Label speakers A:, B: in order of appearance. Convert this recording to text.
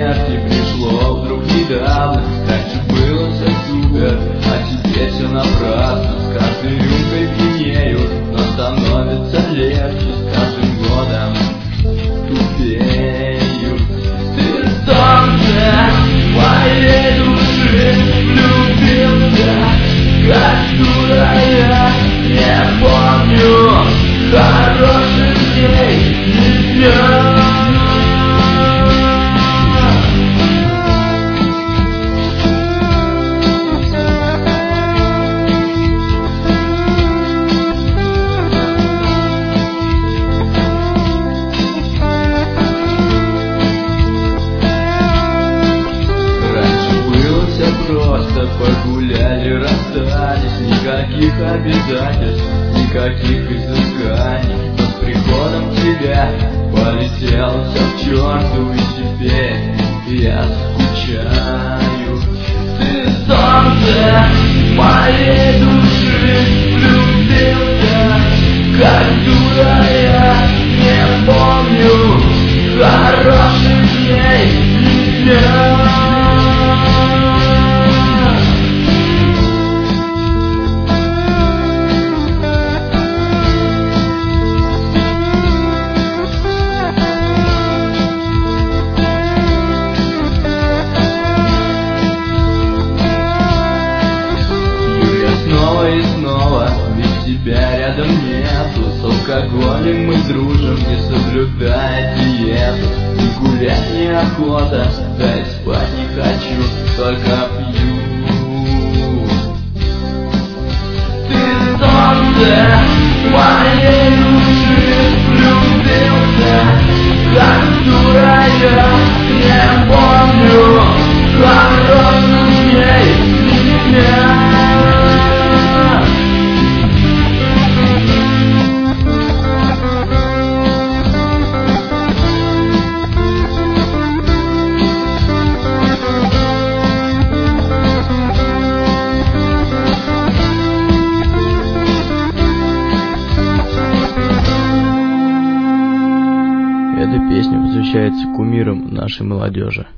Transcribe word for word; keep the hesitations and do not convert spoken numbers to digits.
A: смерти пришло вдруг недавно. Раньше было все супер, а теперь все напрасно. С каждой рюмкой пьянеют, но становится легче с каждым годом. Тупеют. Ты солнце моей души, влюбился, как дура я. Не помню хороших дней, не просто погуляли, расстались. Никаких обязательств, никаких изысканий. Но с приходом тебя полетел все к черту. И теперь я скучаю. Ты солнце моей души, влюбился, как дура я. Не помню хороших дней, не снова и снова, ведь тебя рядом нету. С алкоголем мы дружим, не соблюдая диету. Ни гулять неохота, да и спать не хочу, только пью. Ты солнце моей души, влюбился, как дура я. Не помню хороших дней, не
B: Эта песня посвящается кумирам нашей молодежи.